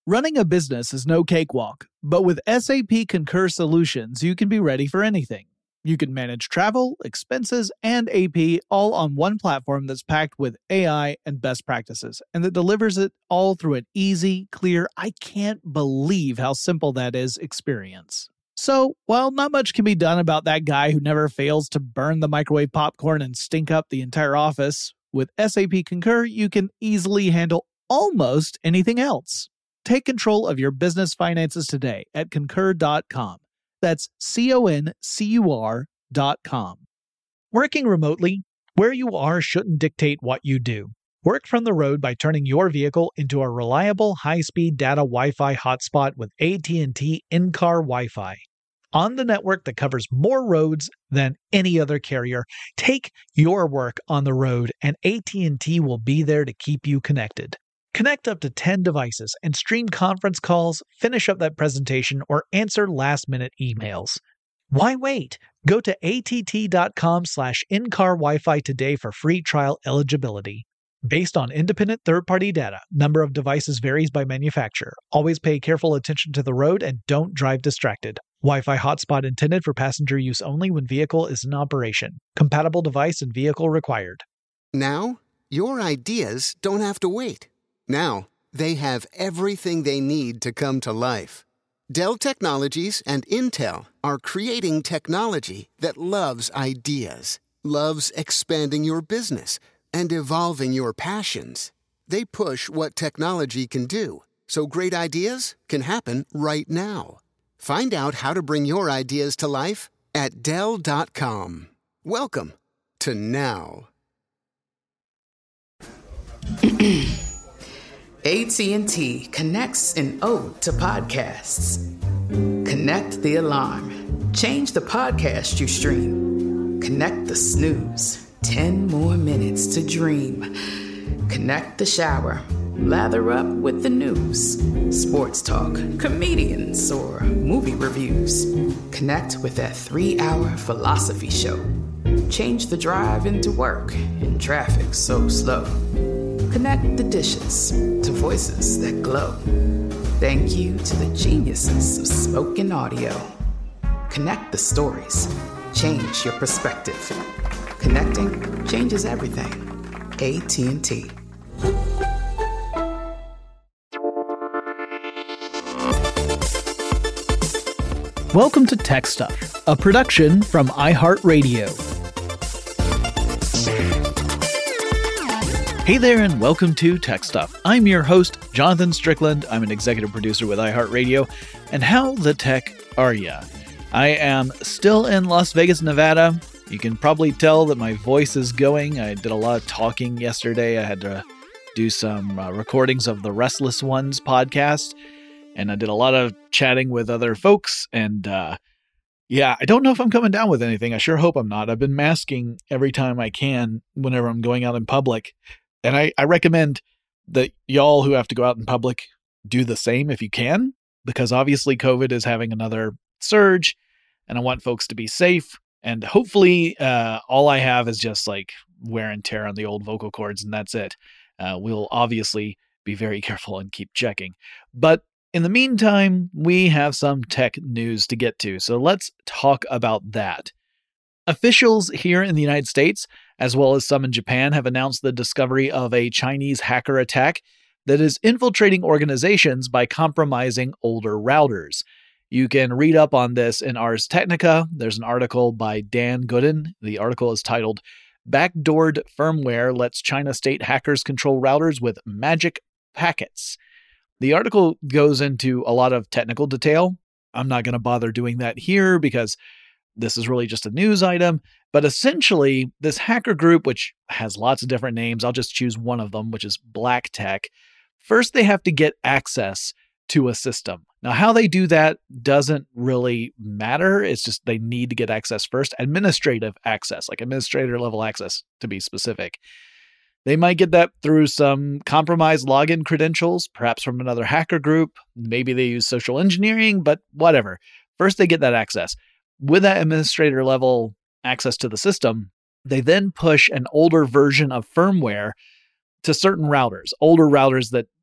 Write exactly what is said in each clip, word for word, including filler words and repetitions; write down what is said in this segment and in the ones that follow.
Running a business is no cakewalk, but with S A P Concur Solutions, you can be ready for anything. You can manage travel, expenses, and A P all on one platform that's packed with A I and best practices, and that delivers it all through an easy, clear, I can't believe how simple that is experience. So, while not much can be done about that guy who never fails to burn the microwave popcorn and stink up the entire office, with S A P Concur, you can easily handle almost anything else. Take control of your business finances today at concur dot com. That's C O N C U R dot com. Working remotely, where you are shouldn't dictate what you do. Work from the road by turning your vehicle into a reliable high-speed data Wi-Fi hotspot with A T and T in-car Wi-Fi. On the network that covers more roads than any other carrier, take your work on the road and A T and T will be there to keep you connected. Connect up to ten devices and stream conference calls, finish up that presentation, or answer last-minute emails. Why wait? Go to A T T dot com slash in-car Wi-Fi today for free trial eligibility. Based on independent third-party data, number of devices varies by manufacturer. Always pay careful attention to the road and don't drive distracted. Wi-Fi hotspot intended for passenger use only when vehicle is in operation. Compatible device and vehicle required. Now, your ideas don't have to wait. Now, they have everything they need to come to life. Dell Technologies and Intel are creating technology that loves ideas, loves expanding your business, and evolving your passions. They push what technology can do, so great ideas can happen right now. Find out how to bring your ideas to life at Dell dot com. Welcome to now. A T and T connects an ode to podcasts. Connect the alarm. Change the podcast you stream. Connect the snooze. Ten more minutes to dream. Connect the shower. Lather up with the news. Sports talk, comedians, or movie reviews. Connect with that three-hour philosophy show. Change the drive into work in traffic so slow. Connect the dishes to voices that glow. Thank you to the geniuses of spoken audio. Connect the stories. Change your perspective. Connecting changes everything. A T and T. Welcome to Tech Stuff, a production from iHeartRadio. Hey there, and welcome to Tech Stuff. I'm your host, Jonathan Strickland. I'm an executive producer with iHeartRadio. And how the tech are ya? I am still in Las Vegas, Nevada. You can probably tell that my voice is going. I did a lot of talking yesterday. I had to do some uh, recordings of the Restless Ones podcast, and I did a lot of chatting with other folks. And uh, yeah, I don't know if I'm coming down with anything. I sure hope I'm not. I've been masking every time I can whenever I'm going out in public. And I, I recommend that y'all who have to go out in public do the same if you can, because obviously COVID is having another surge, and I want folks to be safe. And hopefully uh, all I have is just like wear and tear on the old vocal cords, and that's it. Uh, we'll obviously be very careful and keep checking. But in the meantime, we have some tech news to get to, so let's talk about that. Officials here in the United States, as well as some in Japan, have announced the discovery of a Chinese hacker attack that is infiltrating organizations by compromising older routers. You can read up on this in Ars Technica. There's an article by Dan Gooden. The article is titled, "Backdoored Firmware Lets China State Hackers Control Routers with Magic Packets." The article goes into a lot of technical detail. I'm not going to bother doing that here because this is really just a news item, but essentially this hacker group, which has lots of different names, I'll just choose one of them, which is Black Tech. First, they have to get access to a system. Now, how they do that doesn't really matter. It's just they need to get access first, administrative access, like administrator level access to be specific. They might get that through some compromised login credentials, perhaps from another hacker group. Maybe they use social engineering, but whatever. First, they get that access. With that administrator level access to the system, they then push an older version of firmware to certain routers, older routers that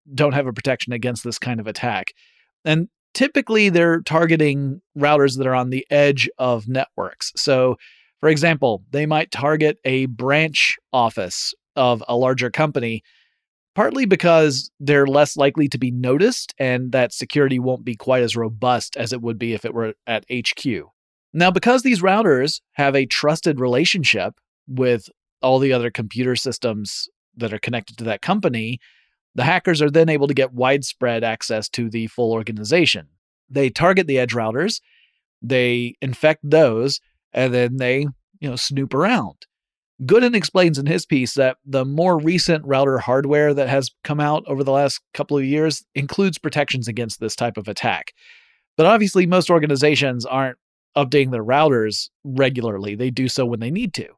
don't have a protection against this kind of attack. And typically they're targeting routers that are on the edge of networks. So, for example, they might target a branch office of a larger company, partly because they're less likely to be noticed and that security won't be quite as robust as it would be if it were at H Q. Now, because these routers have a trusted relationship with all the other computer systems that are connected to that company, the hackers are then able to get widespread access to the full organization. They target the edge routers, they infect those, and then they, you know, snoop around. Gooden explains in his piece that the more recent router hardware that has come out over the last couple of years includes protections against this type of attack. But obviously, most organizations aren't updating their routers regularly. They do so when they need to.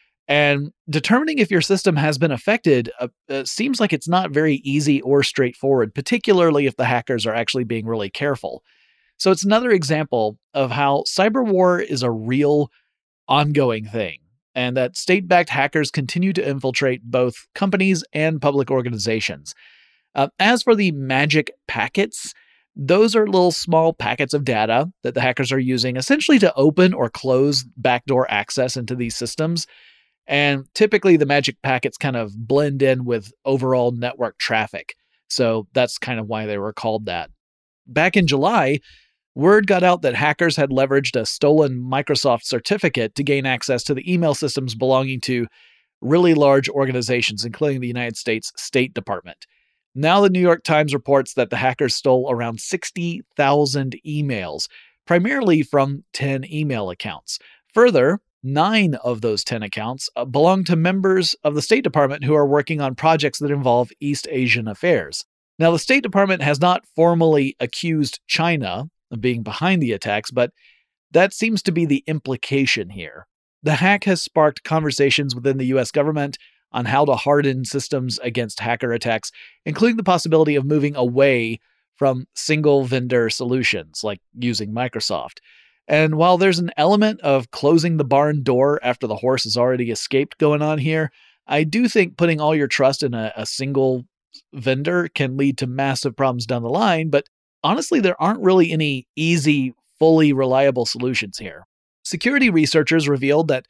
And determining if your system has been affected uh, uh, seems like it's not very easy or straightforward, particularly if the hackers are actually being really careful. So it's another example of how cyber war is a real, ongoing thing, and that state-backed hackers continue to infiltrate both companies and public organizations. Uh, as for the magic packets, those are little small packets of data that the hackers are using essentially to open or close backdoor access into these systems. And typically the magic packets kind of blend in with overall network traffic. So that's kind of why they were called that. Back in July, word got out that hackers had leveraged a stolen Microsoft certificate to gain access to the email systems belonging to really large organizations, including the United States State Department. Now the New York Times reports that the hackers stole around sixty thousand emails, primarily from ten email accounts. Further, nine of those ten accounts belong to members of the State Department who are working on projects that involve East Asian affairs. Now, the State Department has not formally accused China of being behind the attacks, but that seems to be the implication here. The hack has sparked conversations within the U S government on how to harden systems against hacker attacks, including the possibility of moving away from single vendor solutions, like using Microsoft. And while there's an element of closing the barn door after the horse has already escaped going on here, I do think putting all your trust in a, a single vendor can lead to massive problems down the line, but honestly, there aren't really any easy, fully reliable solutions here. Security researchers revealed that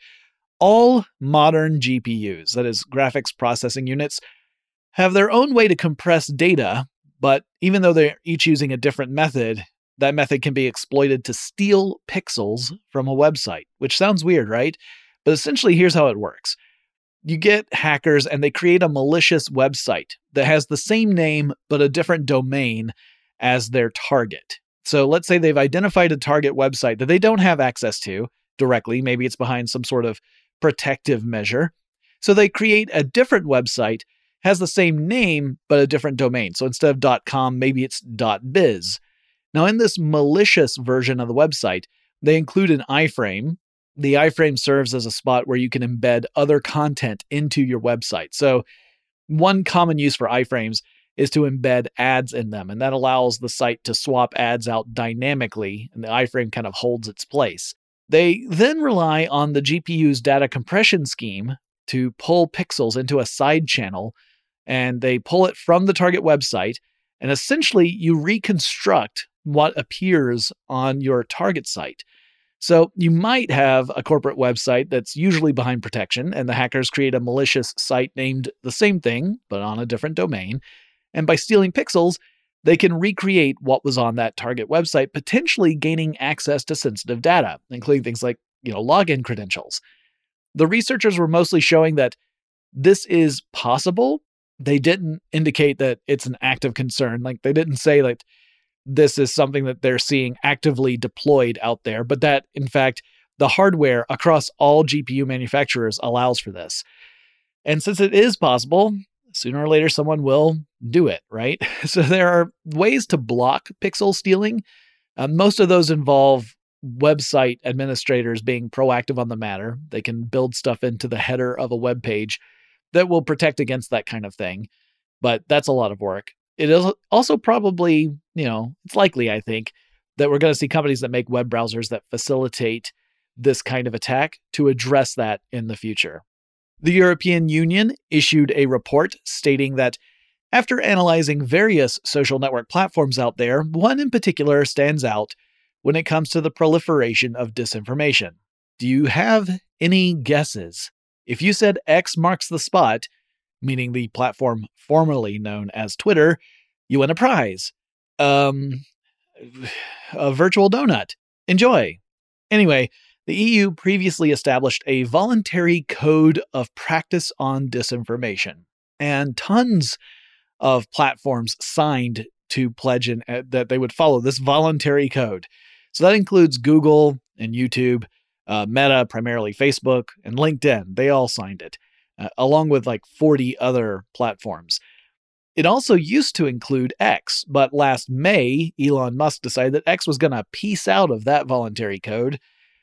all modern G P Us, that is, graphics processing units, have their own way to compress data, but even though they're each using a different method, that method can be exploited to steal pixels from a website, which sounds weird, right? But essentially, here's how it works. You get hackers and they create a malicious website that has the same name but a different domain as their target. So let's say they've identified a target website that they don't have access to directly. Maybe it's behind some sort of protective measure. So they create a different website, has the same name but a different domain. So instead of .com, maybe it's .biz. Now, in this malicious version of the website, they include an iframe. The iframe serves as a spot where you can embed other content into your website. So one common use for iframes is to embed ads in them, and that allows the site to swap ads out dynamically, and the iframe kind of holds its place. They then rely on the G P U's data compression scheme to pull pixels into a side channel, and they pull it from the target website, and essentially you reconstruct what appears on your target site. So you might have a corporate website that's usually behind protection, and the hackers create a malicious site named the same thing, but on a different domain. And by stealing pixels, they can recreate what was on that target website, potentially gaining access to sensitive data, including things like, you know, login credentials. The researchers were mostly showing that this is possible. They didn't indicate that it's an act of concern. Like, they didn't say like this is something that they're seeing actively deployed out there, but that, in fact, the hardware across all G P U manufacturers allows for this. And since it is possible, sooner or later someone will do it, right? So there are ways to block pixel stealing. Uh, most of those involve website administrators being proactive on the matter. They can build stuff into the header of a web page that will protect against that kind of thing. But that's a lot of work. It is also probably, you know, it's likely, I think, that we're going to see companies that make web browsers that facilitate this kind of attack to address that in the future. The European Union issued a report stating that After analyzing various social network platforms out there, one in particular stands out when it comes to the proliferation of disinformation. Do you have any guesses? If you said X marks the spot, meaning the platform formerly known as Twitter, you win a prize. Um, a virtual donut. Enjoy. Anyway, the E U previously established a voluntary code of practice on disinformation, and tons of platforms signed to pledge in, uh, that they would follow this voluntary code. So that includes Google and YouTube, uh, Meta, primarily Facebook, and LinkedIn. They all signed it, uh, along with like forty other platforms. It also used to include X, but last May, Elon Musk decided that X was going to piece out of that voluntary code.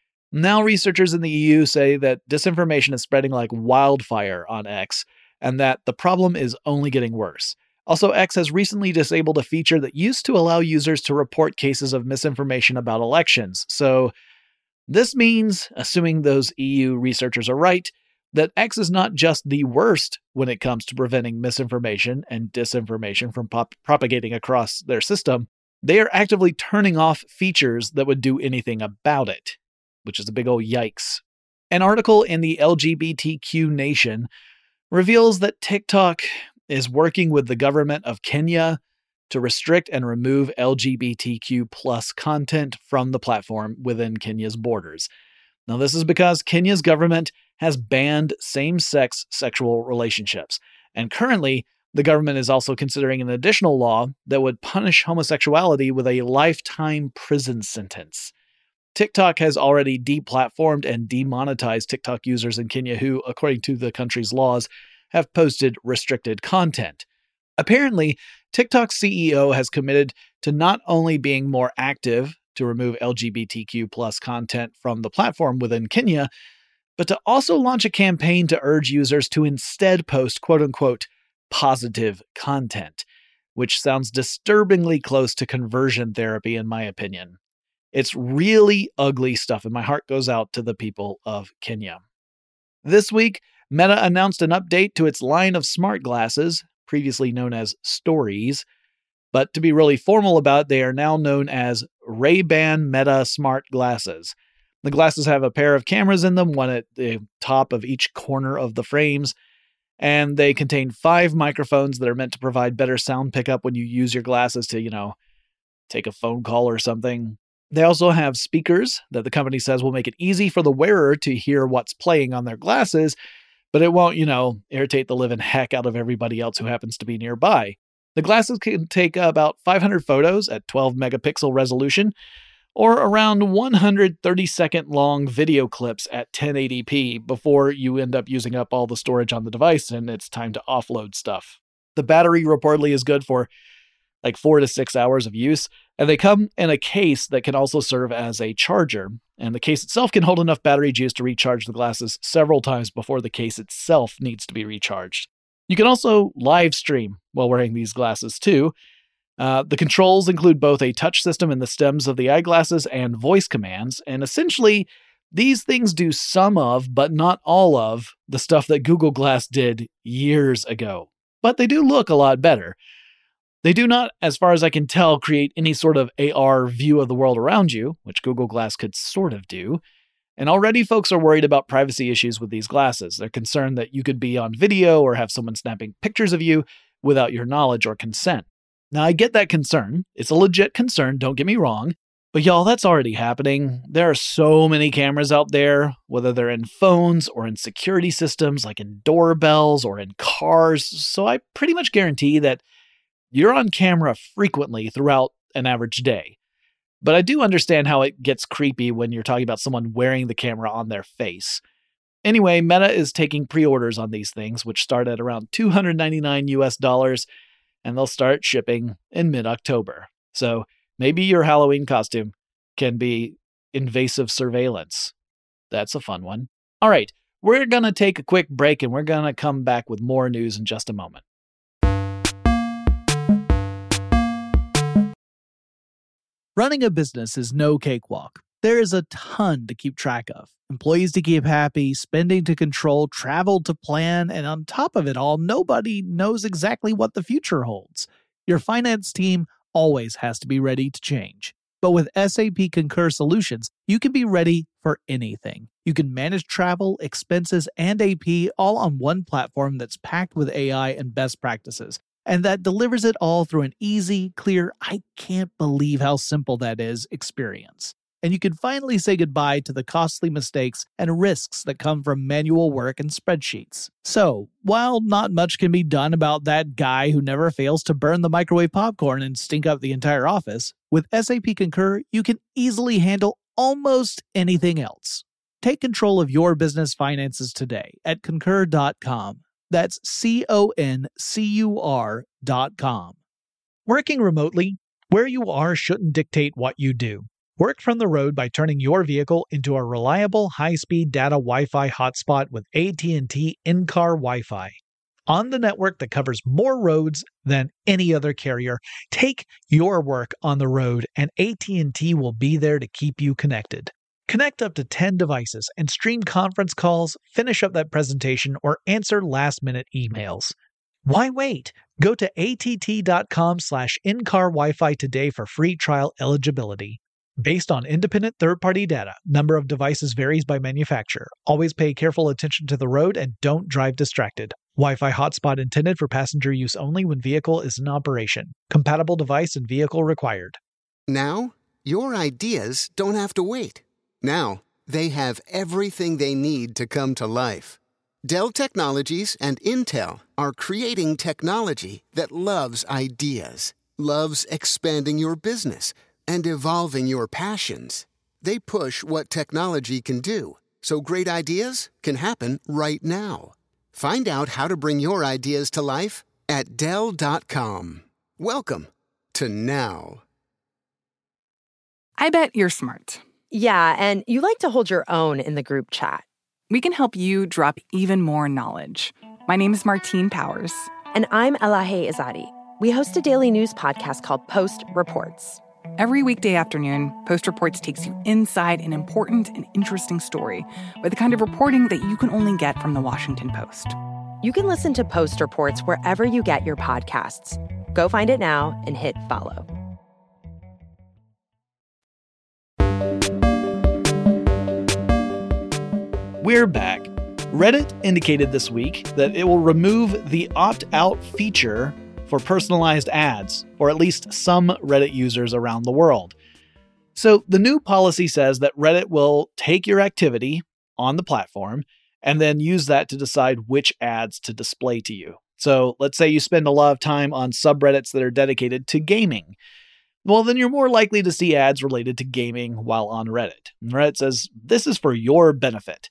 Now researchers in the E U say that disinformation is spreading like wildfire on X, and that the problem is only getting worse. Also, X has recently disabled a feature that used to allow users to report cases of misinformation about elections. So this means, assuming those E U researchers are right, that X is not just the worst when it comes to preventing misinformation and disinformation from pop- propagating across their system. They are actively turning off features that would do anything about it, which is a big old yikes. An article in the L G B T Q Nation reveals that TikTok is working with the government of Kenya to restrict and remove L G B T Q plus content from the platform within Kenya's borders. Now, this is because Kenya's government has banned same-sex sexual relationships, and currently, the government is also considering an additional law that would punish homosexuality with a lifetime prison sentence. TikTok has already deplatformed and demonetized TikTok users in Kenya who, according to the country's laws, have posted restricted content. Apparently, TikTok's C E O has committed to not only being more active to remove L G B T Q plus content from the platform within Kenya, but to also launch a campaign to urge users to instead post quote-unquote positive content, which sounds disturbingly close to conversion therapy in my opinion. It's really ugly stuff, and my heart goes out to the people of Kenya. This week, Meta announced an update to its line of smart glasses, previously known as Stories, but to be really formal about it, they are now known as Ray-Ban Meta Smart Glasses. The glasses have a pair of cameras in them, one at the top of each corner of the frames, and they contain five microphones that are meant to provide better sound pickup when you use your glasses to, you know, take a phone call or something. They also have speakers that the company says will make it easy for the wearer to hear what's playing on their glasses, but it won't, you know, irritate the living heck out of everybody else who happens to be nearby. The glasses can take about five hundred photos at twelve megapixel resolution, or around one hundred thirty second long video clips at ten eighty p before you end up using up all the storage on the device and it's time to offload stuff. The battery reportedly is good for like four to six hours of use, and they come in a case that can also serve as a charger, and the case itself can hold enough battery juice to recharge the glasses several times before the case itself needs to be recharged. You can also live stream while wearing these glasses too. Uh, the controls include both a touch system in the stems of the eyeglasses and voice commands, and essentially, these things do some of, but not all of, the stuff that Google Glass did years ago. But they do look a lot better. They do not, as far as I can tell, create any sort of A R view of the world around you, which Google Glass could sort of do. And already folks are worried about privacy issues with these glasses. They're concerned that you could be on video or have someone snapping pictures of you without your knowledge or consent. Now, I get that concern. It's a legit concern, don't get me wrong. But y'all, that's already happening. There are so many cameras out there, whether they're in phones or in security systems, like in doorbells or in cars. So I pretty much guarantee that you're on camera frequently throughout an average day. But I do understand how it gets creepy when you're talking about someone wearing the camera on their face. Anyway, Meta is taking pre-orders on these things, which start at around two hundred ninety-nine U S dollars, and they'll start shipping in mid-October. So maybe your Halloween costume can be invasive surveillance. That's a fun one. All right, we're going to take a quick break, and we're going to come back with more news in just a moment. Running a business is no cakewalk. There is a ton to keep track of. Employees to keep happy, spending to control, travel to plan, and on top of it all, nobody knows exactly what the future holds. Your finance team always has to be ready to change. But with S A P Concur Solutions, you can be ready for anything. You can manage travel, expenses, and A P all on one platform that's packed with A I and best practices, and that delivers it all through an easy, clear, I can't believe how simple that is experience. And you can finally say goodbye to the costly mistakes and risks that come from manual work and spreadsheets. So, while not much can be done about that guy who never fails to burn the microwave popcorn and stink up the entire office, with S A P Concur, you can easily handle almost anything else. Take control of your business finances today at concur dot com. That's C O N C U R dot com. Working remotely, where you are shouldn't dictate what you do. Work from the road by turning your vehicle into a reliable, high-speed data Wi-Fi hotspot with A T and T in-car Wi-Fi. On the network that covers more roads than any other carrier, take your work on the road and A T and T will be there to keep you connected. Connect up to ten devices and stream conference calls, finish up that presentation, or answer last-minute emails. Why wait? Go to A T T dot com slash in-car Wi-Fi today for free trial eligibility. Based on independent third-party data, number of devices varies by manufacturer. Always pay careful attention to the road and don't drive distracted. Wi-Fi hotspot intended for passenger use only when vehicle is in operation. Compatible device and vehicle required. Now, your ideas don't have to wait. Now, they have everything they need to come to life. Dell Technologies and Intel are creating technology that loves ideas, loves expanding your business, and evolving your passions. They push what technology can do, so great ideas can happen right now. Find out how to bring your ideas to life at Dell dot com. Welcome to now. I bet you're smart. Yeah, and you like to hold your own in the group chat. We can help you drop even more knowledge. My name is Martine Powers. And I'm Elahe Izadi. We host a daily news podcast called Post Reports. Every weekday afternoon, Post Reports takes you inside an important and interesting story with the kind of reporting that you can only get from the Washington Post. You can listen to Post Reports wherever you get your podcasts. Go find it now and hit follow. We're back. Reddit indicated this week that it will remove the opt-out feature for personalized ads, or at least some Reddit users around the world. So the new policy says that Reddit will take your activity on the platform and then use that to decide which ads to display to you. So let's say you spend a lot of time on subreddits that are dedicated to gaming. Well, then you're more likely to see ads related to gaming while on Reddit. And Reddit says this is for your benefit.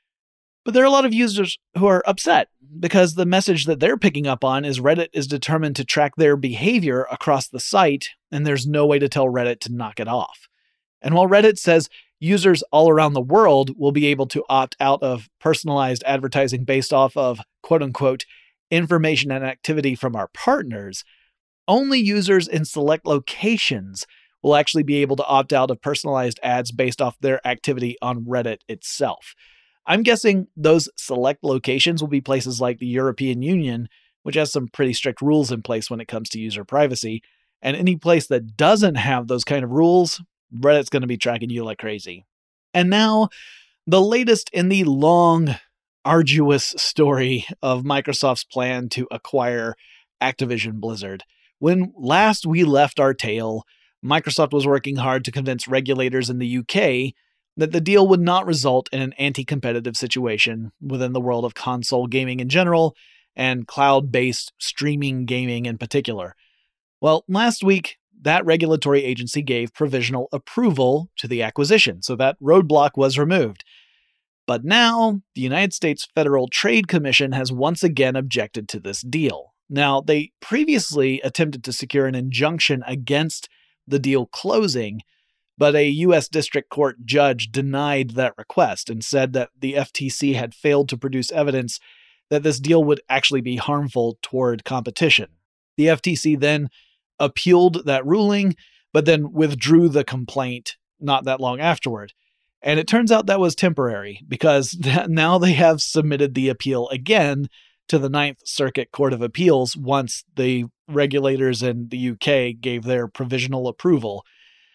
But there are a lot of users who are upset because the message that they're picking up on is Reddit is determined to track their behavior across the site, and there's no way to tell Reddit to knock it off. And while Reddit says users all around the world will be able to opt out of personalized advertising based off of, quote-unquote, information and activity from our partners, only users in select locations will actually be able to opt out of personalized ads based off their activity on Reddit itself. I'm guessing those select locations will be places like the European Union, which has some pretty strict rules in place when it comes to user privacy. And any place that doesn't have those kind of rules, Reddit's going to be tracking you like crazy. And now, the latest in the long, arduous story of Microsoft's plan to acquire Activision Blizzard. When last we left our tale, Microsoft was working hard to convince regulators in the U K that the deal would not result in an anti-competitive situation within the world of console gaming in general and cloud-based streaming gaming in particular. Well, last week, that regulatory agency gave provisional approval to the acquisition, so that roadblock was removed. But now, the United States Federal Trade Commission has once again objected to this deal. Now, they previously attempted to secure an injunction against the deal closing, but a U S district court judge denied that request and said that the F T C had failed to produce evidence that this deal would actually be harmful toward competition. The F T C then appealed that ruling, but then withdrew the complaint not that long afterward. And it turns out that was temporary because now they have submitted the appeal again to the Ninth Circuit Court of Appeals once the regulators in the U K gave their provisional approval.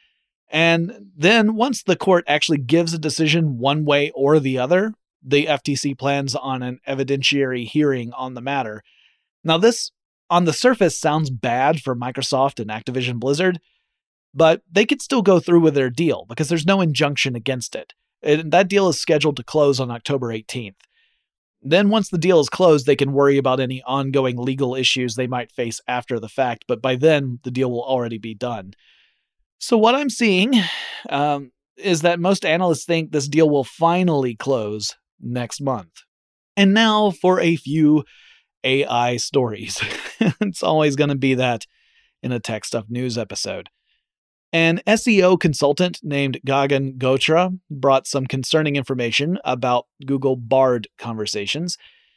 And then once the court actually gives a decision one way or the other, the F T C plans on an evidentiary hearing on the matter. Now, this on the surface sounds bad for Microsoft and Activision Blizzard, but they could still go through with their deal because there's no injunction against it. And that deal is scheduled to close on October eighteenth. Then once the deal is closed, they can worry about any ongoing legal issues they might face after the fact, but by then, the deal will already be done. So what I'm seeing um, is that most analysts think this deal will finally close next month. And now for a few A I stories. It's always going to be that in a Tech Stuff News episode. An S E O consultant named Gagan Gotra brought some concerning information about Google Bard conversations.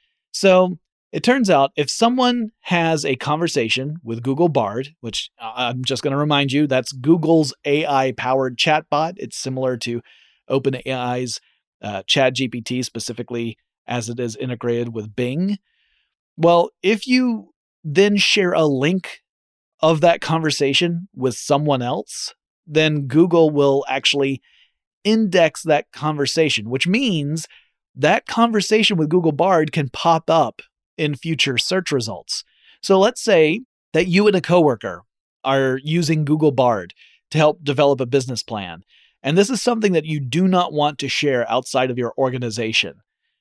So it turns out if someone has a conversation with Google Bard, which I'm just going to remind you, that's Google's A I-powered chatbot. It's similar to OpenAI's uh, ChatGPT, specifically as it is integrated with Bing. Well, if you then share a link of that conversation with someone else, then Google will actually index that conversation, which means that conversation with Google Bard can pop up in future search results. So let's say that you and a coworker are using Google Bard to help develop a business plan, and this is something that you do not want to share outside of your organization.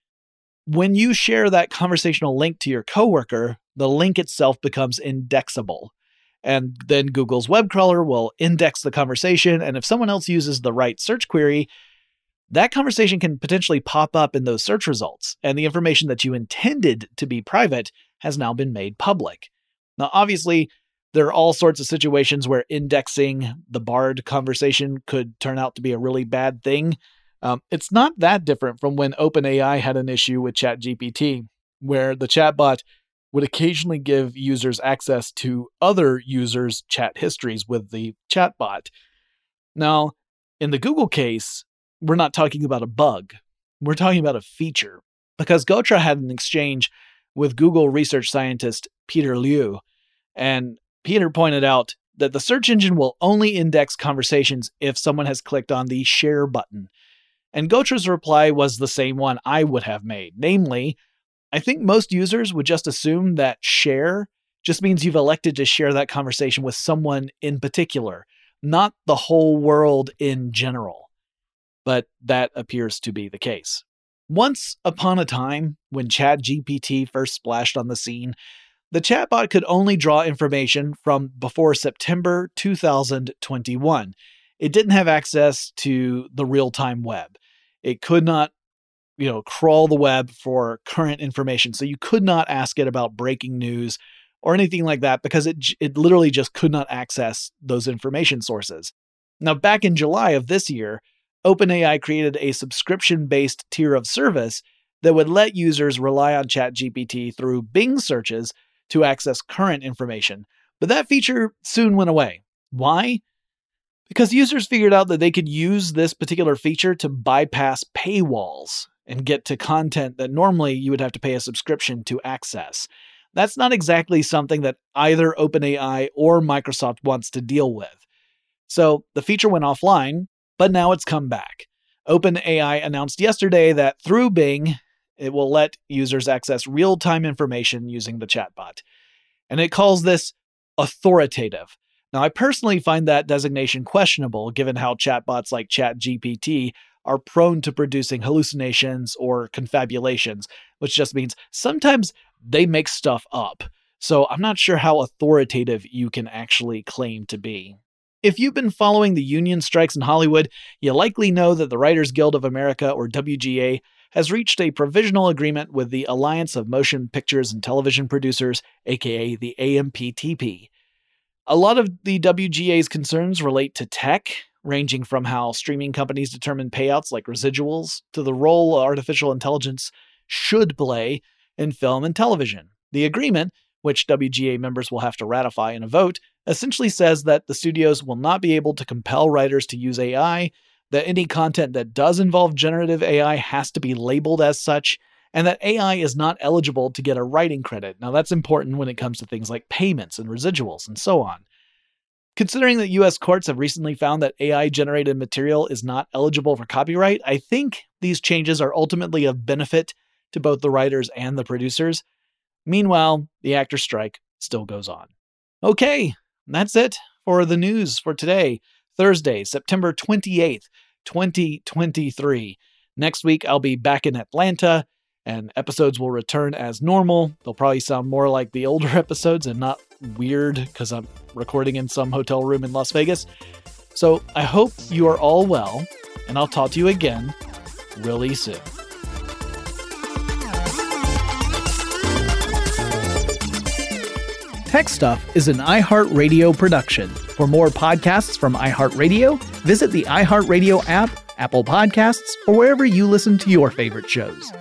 When you share that conversational link to your coworker, the link itself becomes indexable. And then Google's web crawler will index the conversation. And if someone else uses the right search query, that conversation can potentially pop up in those search results. And the information that you intended to be private has now been made public. Now, obviously, there are all sorts of situations where indexing the Bard conversation could turn out to be a really bad thing. Um, it's not that different from when OpenAI had an issue with ChatGPT, where the chatbot would occasionally give users access to other users' chat histories with the chatbot. Now, in the Google case, we're not talking about a bug. We're talking about a feature, because Gotra had an exchange with Google research scientist Peter Liu, and Peter pointed out that the search engine will only index conversations if someone has clicked on the share button. And Gotra's reply was the same one I would have made, namely, I think most users would just assume that share just means you've elected to share that conversation with someone in particular, not the whole world in general. But that appears to be the case. Once upon a time, when ChatGPT first splashed on the scene, the chatbot could only draw information from before September two thousand twenty-one. It didn't have access to the real-time web. It could not you know, crawl the web for current information. So you could not ask it about breaking news or anything like that because it it literally just could not access those information sources. Now, back in July of this year, OpenAI created a subscription-based tier of service that would let users rely on ChatGPT through Bing searches to access current information. But that feature soon went away. Why? Because users figured out that they could use this particular feature to bypass paywalls and get to content that normally you would have to pay a subscription to access. That's not exactly something that either OpenAI or Microsoft wants to deal with. So the feature went offline, but now it's come back. OpenAI announced yesterday that through Bing, it will let users access real-time information using the chatbot. And it calls this authoritative. Now, I personally find that designation questionable, given how chatbots like ChatGPT are prone to producing hallucinations or confabulations, which just means sometimes they make stuff up. So I'm not sure how authoritative you can actually claim to be. If you've been following the union strikes in Hollywood, you likely know that the Writers Guild of America, or W G A, has reached a provisional agreement with the Alliance of Motion Pictures and Television Producers, aka the A M P T P. A lot of the W G A's concerns relate to tech, ranging from how streaming companies determine payouts like residuals to the role artificial intelligence should play in film and television. The agreement, which W G A members will have to ratify in a vote, essentially says that the studios will not be able to compel writers to use A I, that any content that does involve generative A I has to be labeled as such, and that A I is not eligible to get a writing credit. Now, that's important when it comes to things like payments and residuals and so on. Considering that U S courts have recently found that A I-generated material is not eligible for copyright, I think these changes are ultimately of benefit to both the writers and the producers. Meanwhile, the actors' strike still goes on. Okay, that's it for the news for today, Thursday, September twenty-eighth, twenty twenty-three. Next week, I'll be back in Atlanta, and episodes will return as normal. They'll probably sound more like the older episodes and not weird because I'm recording in some hotel room in Las Vegas. So I hope you are all well, and I'll talk to you again really soon. Tech Stuff is an iHeartRadio production. For more podcasts from iHeartRadio, visit the iHeartRadio app, Apple Podcasts, or wherever you listen to your favorite shows.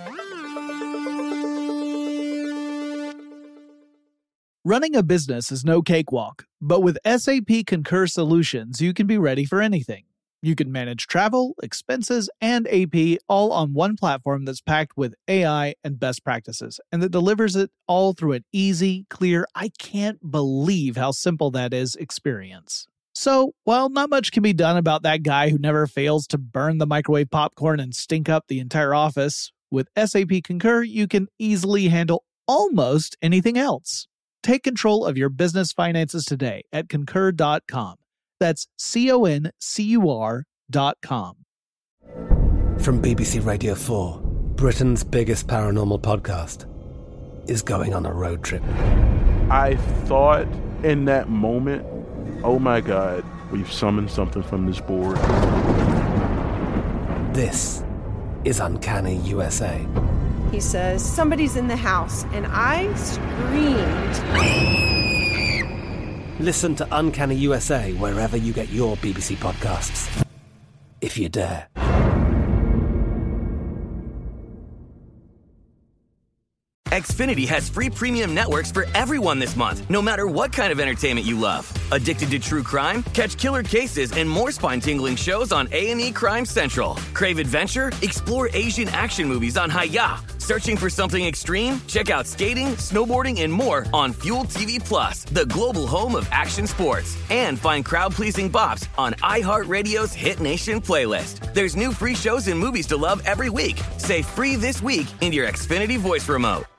Running a business is no cakewalk, but with S A P Concur Solutions, you can be ready for anything. You can manage travel, expenses, and A P all on one platform that's packed with A I and best practices, and that delivers it all through an easy, clear, I can't believe how simple that is experience. So, while not much can be done about that guy who never fails to burn the microwave popcorn and stink up the entire office, with S A P Concur, you can easily handle almost anything else. Take control of your business finances today at concur dot com. That's C O N C U R dot com. From B B C Radio four, Britain's biggest paranormal podcast is going on a road trip. I thought in that moment, oh my God, we've summoned something from this board. This is Uncanny U S A. He says, somebody's in the house, and I screamed. Listen to Uncanny U S A wherever you get your B B C podcasts, if you dare. Xfinity has free premium networks for everyone this month, no matter what kind of entertainment you love. Addicted to true crime? Catch killer cases and more spine-tingling shows on A and E Crime Central. Crave adventure? Explore Asian action movies on Hi-Ya. Searching for something extreme? Check out skating, snowboarding, and more on Fuel T V Plus, the global home of action sports. And find crowd-pleasing bops on iHeartRadio's Hit Nation playlist. There's new free shows and movies to love every week. Say free this week in your Xfinity voice remote.